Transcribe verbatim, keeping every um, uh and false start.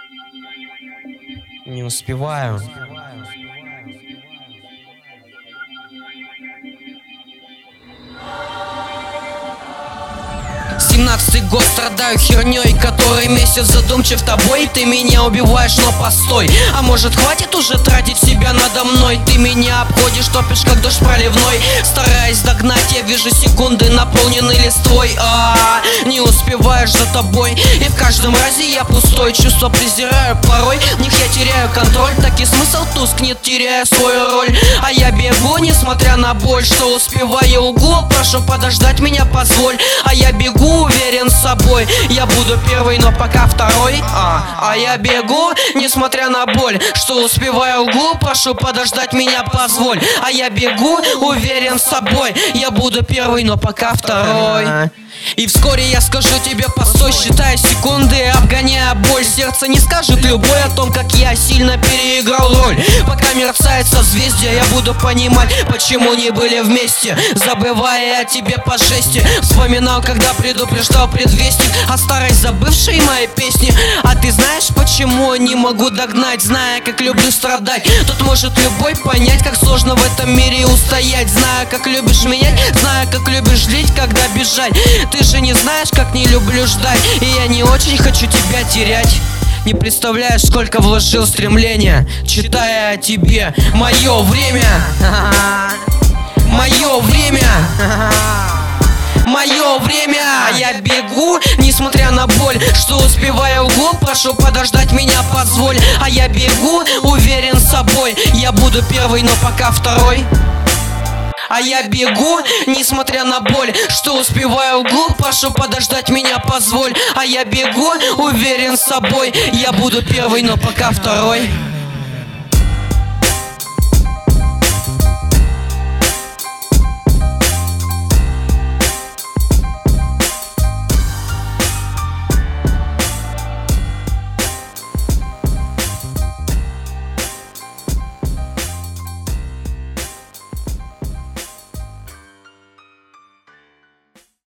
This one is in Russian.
Не успеваю. Семнадцатый год, страдаю херней, который месяц задумчив тобой. Ты меня убиваешь, но постой. А может, хватит уже тратить себя надо мной? Ты меня обходишь, топишь, как дождь проливной. Стараясь догнать, я вижу секунды, наполнены листвой. А, не успеваешь за тобой. И в каждом разе я пустой. Чувства презираю порой, в них я теряю контроль. Так и смысл тускнет, теряя свою роль. А я бегу, несмотря на боль. Что успеваю, углу, прошу подождать меня, позволь. А я бегу, уверен с собой, я буду первый, но пока второй. А, а я бегу, несмотря на боль. Что успеваю, углу, прошу подождать меня, позволь. А я бегу, уверен с собой, я буду первый, но пока второй. И вскоре я скажу тебе постой, считая секунды, обгоняя боль. Сердце не скажет любой о том, как я сильно переиграл роль. Пока мерцает созвездие, я буду понимать, почему не были вместе. Забывая о тебе по жести, вспоминал, когда предупреждал предвестник о старой забывшей моей песни. А ты знаешь, почему не могу догнать, зная, как люблю страдать? Тут может любой понять, как сложно в этом мире устоять. Зная, как любишь менять, зная, как любишь жить, когда бежать. Ты же не знаешь, как не люблю ждать, и я не очень хочу тебя терять. Не представляешь, сколько вложил стремления, читая о тебе. Мое время, мое время, мое время. Я бегу, несмотря на боль. Что успеваю, углу, прошу подождать меня, позволь. А я бегу, уверен с собой, я буду первый, но пока второй. А я бегу, несмотря на боль. Что успеваю, углу, прошу подождать меня, позволь. А я бегу, уверен с собой, я буду первый, но пока второй.